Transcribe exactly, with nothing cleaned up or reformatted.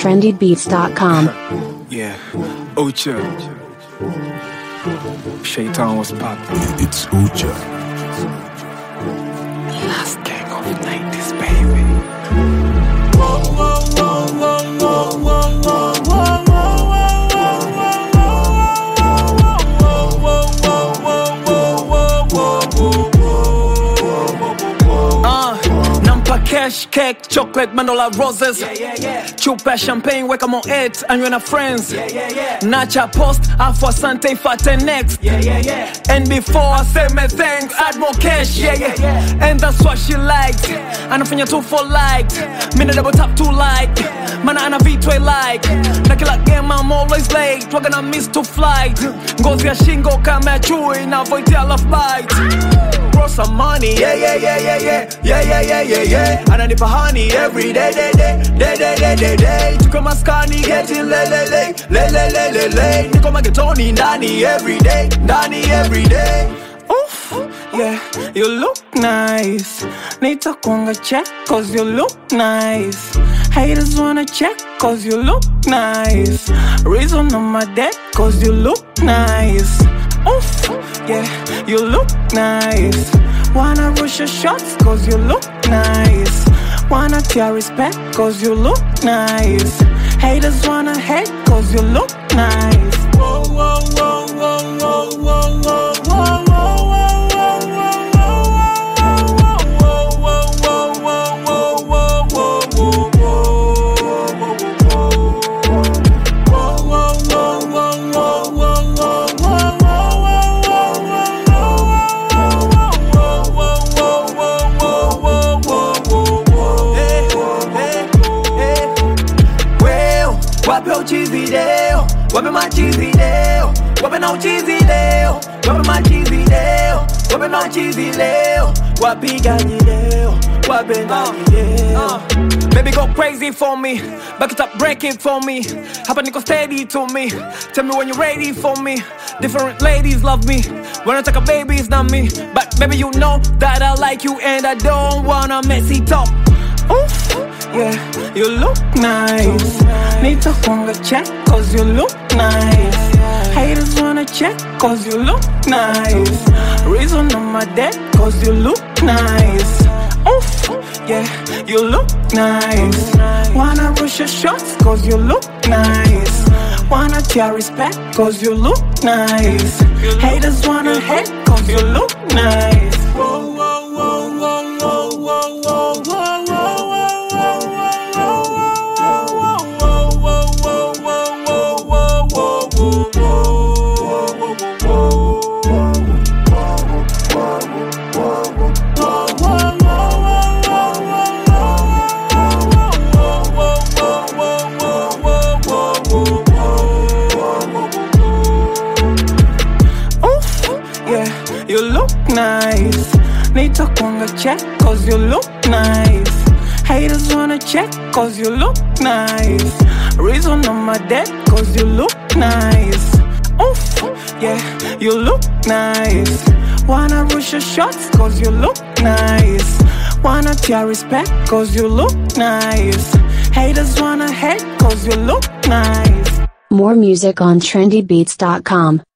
trendy beats dot com. Yeah, Ucha. Shaitan was popping. It's Ucha. Last gang of nineties, baby. Whoa, whoa, whoa, whoa, whoa, whoa, whoa, whoa. Cash, cake, chocolate, mandola roses. Yeah, yeah, yeah. Chupa champagne, weka mo eight, and you're na friends. Yeah, yeah, yeah. Nacha post, afu asante fate next. Yeah, yeah, yeah. And before I say me thanks, add more cash. Yeah, yeah, yeah. And that's what she liked. Anafanya two for like. Mina double tap two like. Mana ana vitu I like. Na kila game I'm always late. Waga na miss to flight. Ngozi ya shingo kama chui na voitia love bite. Bro some money. Yeah, yeah, yeah, yeah, yeah. Yeah, yeah, yeah, yeah, yeah. Ananipa honey every day, day, day, day, day, day, day, day. Tuko maskani getting le, le, le, le, le, le, le, le. Niko magetoni ndani every day, ndani every day. Oof, yeah, you look nice. Nita kuanga check cause you look nice. Haters wanna check cause you look nice. Reason on my deck cause you look nice. Oof, yeah, you look nice. Wanna rush your shots cause you look nice. Wanna tear respect cause you look nice. Haters wanna hate cause you look nice. Whoa, whoa, whoa, whoa, whoa, whoa, whoa, whoa, video, wape machizi leo, wape na uchizi leo, wape machizi leo, wape machizi leo, wapigaji leo, wape ndani leo. Baby go crazy for me, back it up, break it for me. Hapa niko steady to me, tell me when you're ready for me. Different ladies love me, when I take a baby it's not me. But baby you know that I like you and I don't wanna mess it up. Oof, yeah, you look nice. Need to hunger check cause you look nice. Haters wanna check cause you look nice. Reason on my deck cause you look nice. Oof, yeah, you look nice. Wanna rush your shots cause you look nice. Wanna tear respect cause you look nice. Haters wanna hate cause you look nice. Whoa, whoa, whoa, whoa, whoa, whoa, whoa, whoa. You look nice. Need to kuanga check cause you look nice. Haters wanna check cause you look nice. Reason on my deck cause you look nice. Oof, yeah, you look nice. Wanna rush your shots cause you look nice. Wanna tear respect cause you look nice. Haters wanna hate cause you look nice. More music on trendy beats dot com.